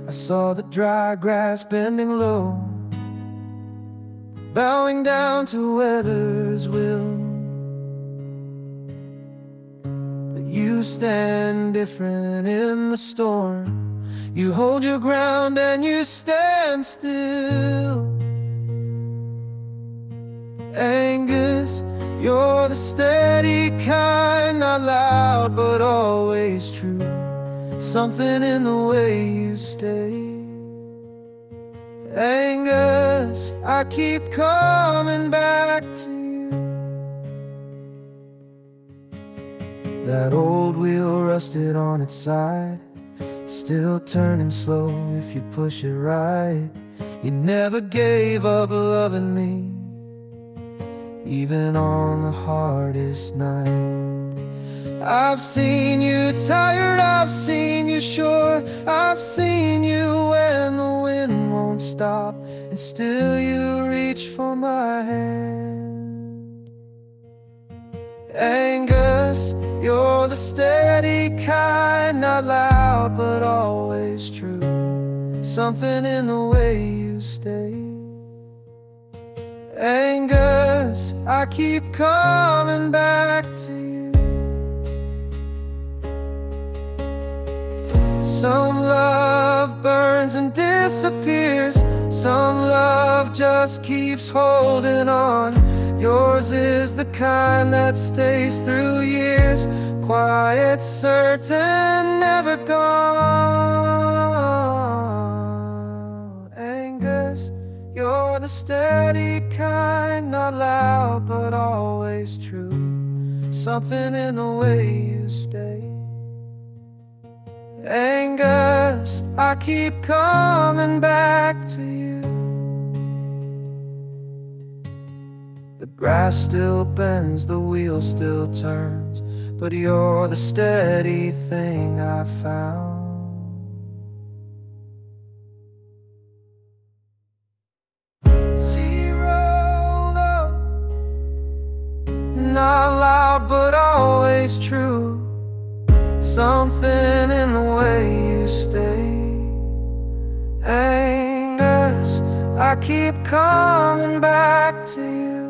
I saw the dry grass bending low, bowing down to weather's will. But you stand different in the storm. You hold your ground and you stand still. Angus, you're the steady kind, not loud but always true. Something in the way you stay. Angus, I keep coming back to you. That old wheel rusted on its side, still turning slow if you push it right. You never gave up loving me, even on the hardest night. I've seen you tired, I've seen you sure, I've seen you when the wind won't stop, and still you reach for my hand. Angus, you're the steady kind, not loud but always true. Something in the way you stay. Angus, I keep coming back to you. Some love burns and disappears, some love just keeps holding on. Yours is the kind that stays through years, quiet, certain, never gone. Angus, you're the steady kind, not loud but always true. Something in the way you stay. Angus, I keep coming back to you. The grass still bends, the wheel still turns, but you're the steady thing I found. Zero love, not loud but always true. Something in the way you stay. Angus, I keep coming back to you.